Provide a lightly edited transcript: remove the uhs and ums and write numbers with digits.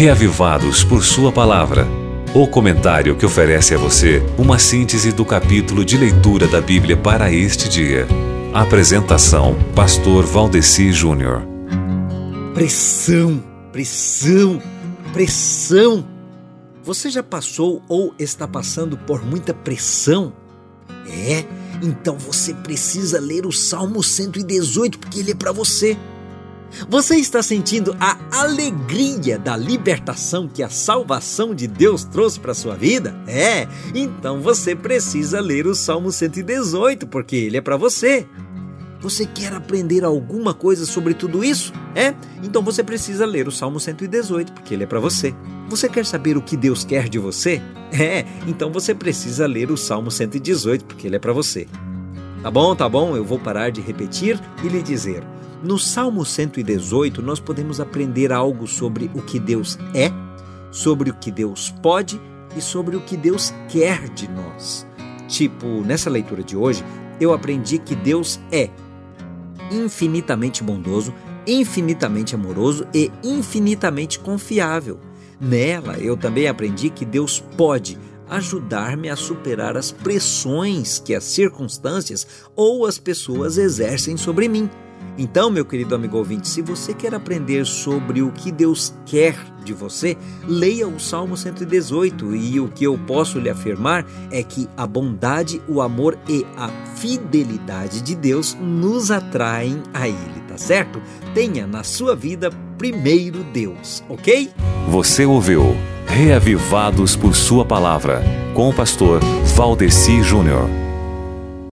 Reavivados por Sua Palavra. O comentário que oferece a você uma síntese do capítulo de leitura da Bíblia para este dia. Apresentação: Pastor Valdeci Júnior. Pressão, pressão, pressão. Você já passou ou está passando por muita pressão? Então você precisa ler o Salmo 118, porque ele é para você. Você está sentindo a alegria da libertação que a salvação de Deus trouxe para a sua vida? Então você precisa ler o Salmo 118, porque ele é para você. Você quer aprender alguma coisa sobre tudo isso? Então você precisa ler o Salmo 118, porque ele é para você. Você quer saber o que Deus quer de você? Então você precisa ler o Salmo 118, porque ele é para você. Tá bom, eu vou parar de repetir e lhe dizer. No Salmo 118, nós podemos aprender algo sobre o que Deus é, sobre o que Deus pode e sobre o que Deus quer de nós. Nessa leitura de hoje, eu aprendi que Deus é infinitamente bondoso, infinitamente amoroso e infinitamente confiável. Nela, eu também aprendi que Deus pode ajudar-me a superar as pressões que as circunstâncias ou as pessoas exercem sobre mim. Então, meu querido amigo ouvinte, se você quer aprender sobre o que Deus quer de você, leia o Salmo 118 e o que eu posso lhe afirmar é que a bondade, o amor e a fidelidade de Deus nos atraem a Ele, tá certo? Tenha na sua vida primeiro Deus, ok? Você ouviu Reavivados por Sua Palavra, com o pastor Valdeci Júnior.